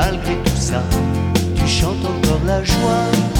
malgré tout ça, tu chantes encore la joie.